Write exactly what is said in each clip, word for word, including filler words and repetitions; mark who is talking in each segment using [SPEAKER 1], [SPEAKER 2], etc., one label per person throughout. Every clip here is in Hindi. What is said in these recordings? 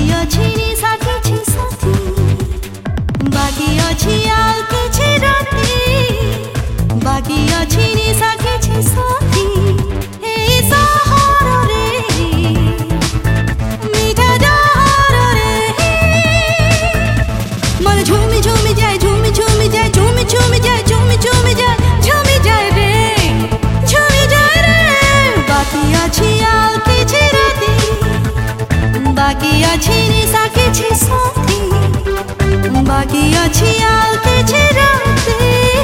[SPEAKER 1] ଅଛି ନିଶା କିଛି ସାଥୀ, ବାକି ଅଛି ଆଉ କିଛି ରାତି, ବାକି ଅଛି ନିଶା କିଛି ସାଥୀ ଏଇ ସହରରେ ମିଠା ଜହରରେ ମନ ଝୁମି ଝୁମି ଯାଏ ଝୁମି ଝୁମି ଯାଏ ଝୁମି ଝୁମି ଯାଏ ଝୁମି ଝୁମି ଯାଏ ଝୁମି ଯାଏ ରେ ଝୁମି ଯାଏ ରେ ବାକି ଅଛି ଆଉ କିଛି ରାତି, ବାକି ଅଛି ନିଶା କିଛି ସାଥୀ, ବାକି ଅଛି ଆଉ କିଛି ରାତି।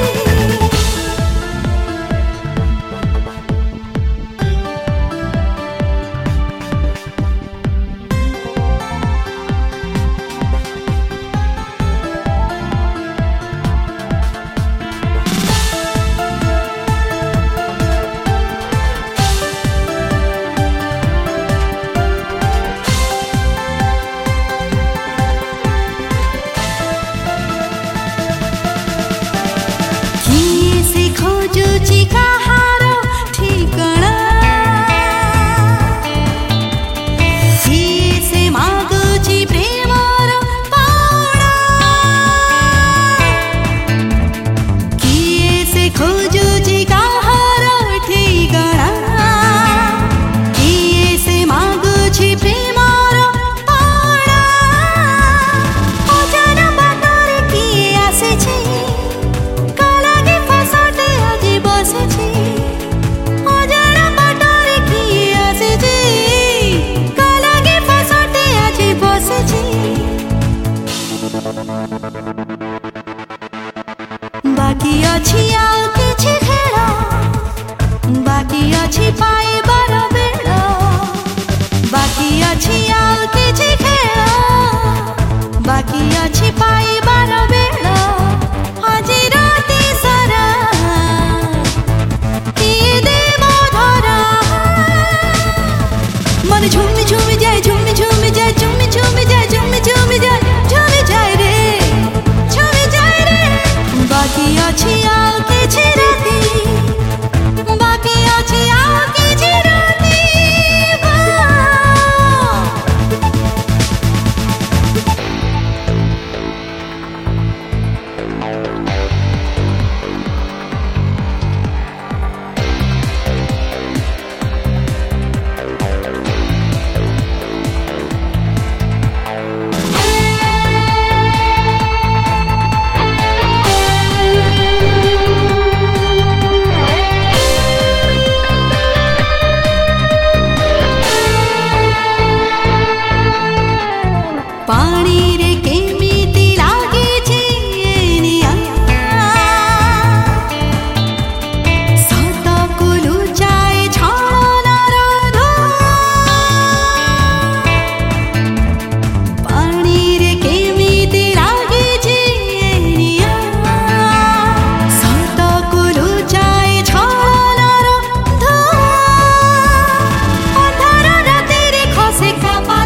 [SPEAKER 1] खोजुची काहार ठिकाना, किए से मागुची प्रेमर पाउना, किए से खोजुची काहार ठिकाना, किए से मागुची प्रेमर पाउना, अजाना बाटरे किए आसेछि अजाना बाटरे किए आसेछि कालागे फसटे आछि बसेछि, बाकी अछि आउ किछि खेळ, बाकी अछि पाइबार बेळ, बाकी अछि आउ किछि खेळ, बाकी अछि पाइबार बेळ आजि राति सारा मन झूमी झूमी जाए झूमी झूमी जाए झूमी झूमी जाए झूमी झूमी जाए झूमी जाए रे झूमी जाए रे बाकी अछि आउ किछि राति, बाकी अछि आउ किछि राति। पानी रे केमिति लागे छे एनिया सतको लुचाए छानार धुआ, पानी रे केमिति लागे छे एनिया सतको लुचाए छानार धुआ, अंधार राति रे खसे कापाद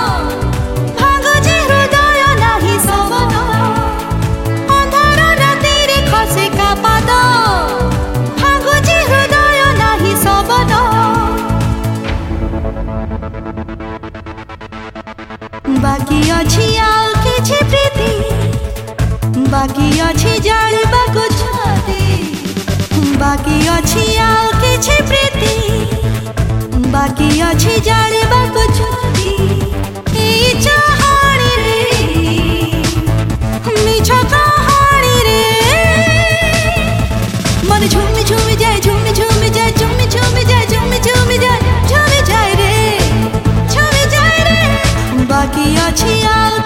[SPEAKER 1] बाकी अछि आउ किछि प्रीति, बाकी अछि जानिबाको छाती, बाकी अछि आउ किछि प्रीति, बाकी अछि जानिबाको छाती ए चाहाणी रे मिछ कहाणी रे मन झूमी झूमी जाए झूमी झूमी जाए झूमी झूमी जाए झूमी झूमी जाए झूमी जाए रे झूमी जाए रे बाकी अछि आउ